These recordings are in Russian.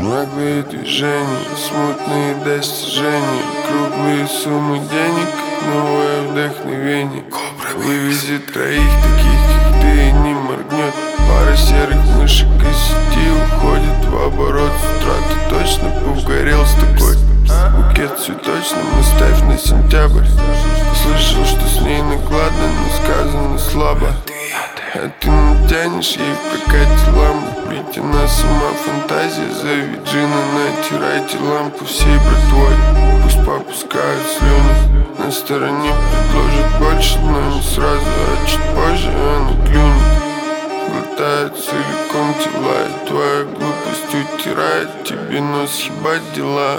Наглые движения, смутные достижения, круглые суммы денег, новое вдохновение. Вывези троих таких, как ты, и не моргнет. Пара серых мышек из сети уходит в оборот. С утра ты точно повгорел с такой. Букет цветочный оставь на сентябрь. Слышал, что с ней накладно, но сказано слабо. А ты натянешь ей в прокате лампу. Ведь она сама фантазия. Зови Джина, натирайте лампу всей братвой. Пусть попускают слюни. На стороне предложат больше, но не сразу, а чуть позже она клюнет. Глотает целиком тела, и твоя глупость утирает тебе нос, ебать дела.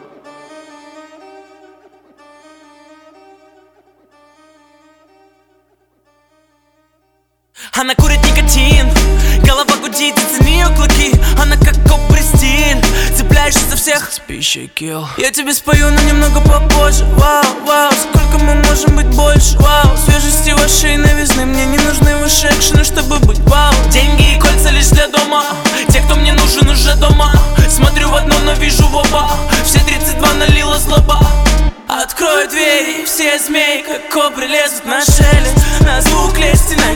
Она курит никотин, голова гудит, из-за нее клыки. Она как кобра-стиль, цепляешься за всех. Спящий килл. Я тебе спою, но немного попозже. Вау, вау, сколько мы можем быть больше. Вау, свежести вашей новизны. Мне не нужны ваши экшены, чтобы быть вау. Деньги и кольца лишь для дома. Те, кто мне нужен, уже дома. Смотрю в одно, но вижу в оба. Все 32 налила злоба. Открою двери, все змеи, как кобры, лезут на шелест. На звук лести, на